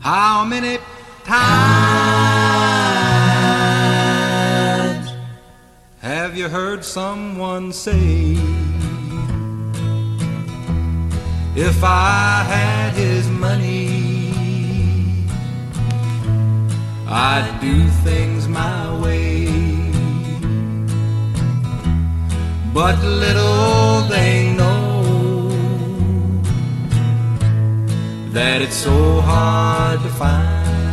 How many times have you heard someone say, if I had his money, I'd do things my way. But little they know that it's so hard to find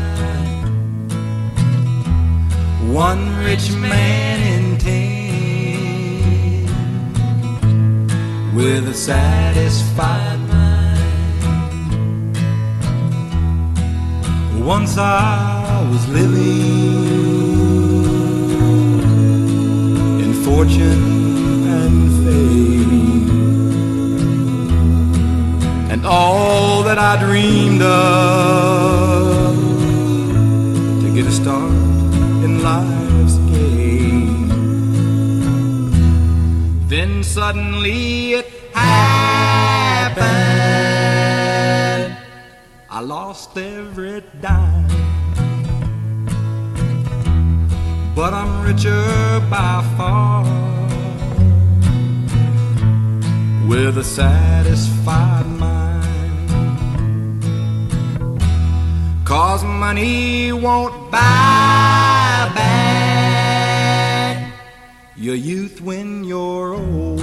one rich man in 10 with a satisfied mind. Once I was living in fortune and fame, and all that I dreamed of to get a start in life's game. Then suddenly it happened, I lost every dime, but I'm richer by far with a satisfied mind. 'Cause money won't buy back your youth when you're old,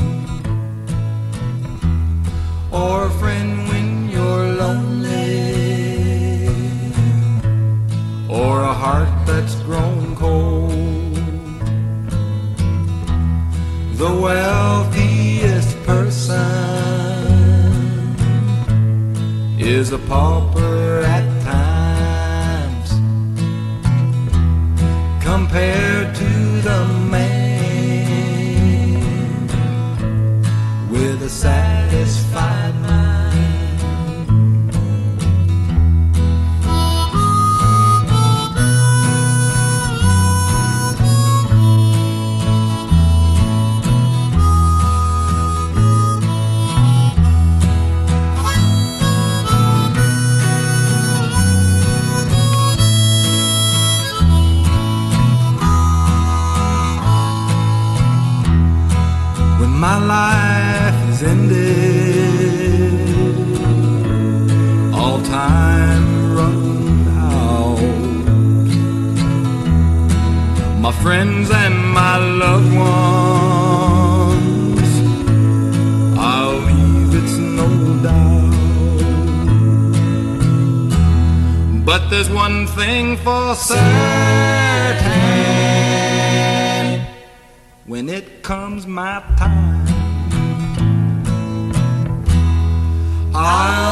or a friend when you're lonely, or a heart that's grown cold. The wealthiest person is a pauper at times compared to the man with a satisfied mind. My life is ended, all time run out. My friends and my loved ones, I'll leave, it's no doubt. But there's one thing for certain, when it comes my time, I'll